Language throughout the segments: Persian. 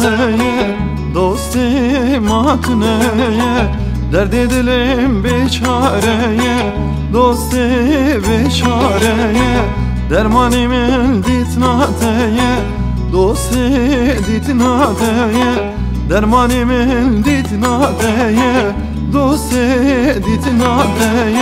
دوستی ماتنه درد دلم بیچاره دوستی بیچاره درمانی من دیت ناته دوستی دیت ناته درمانی من دیت ناته دوستی دیت ناته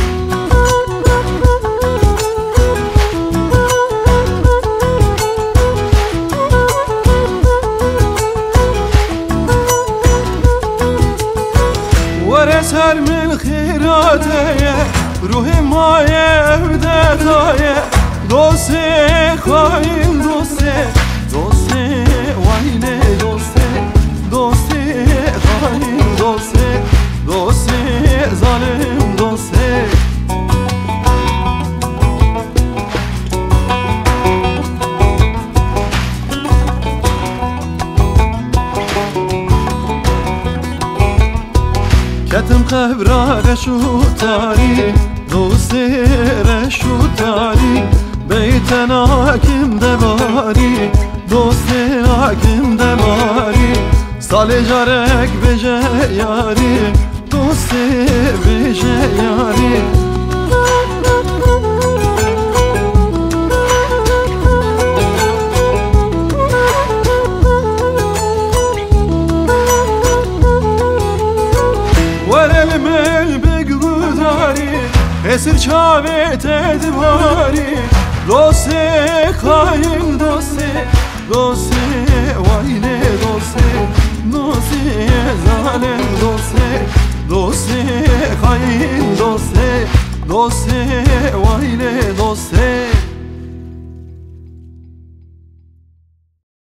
ورسر من خیراته روح مایه بدتایه دوستی خواهیم دوستی وینه دوستی خواهیم دوستی ظالم دوستی کتم خبره رشوتاری دوستی رشوتاری بیتن حاکم دباری دوستی حاکم دباری سال جارک بجه یاری دوستی بجه یاری ورلمل بگوداری اسر چاوت ادواری دوستی خواهیم دوستی وینه دوستی ظالم دوستی خواهیم دوستی وینه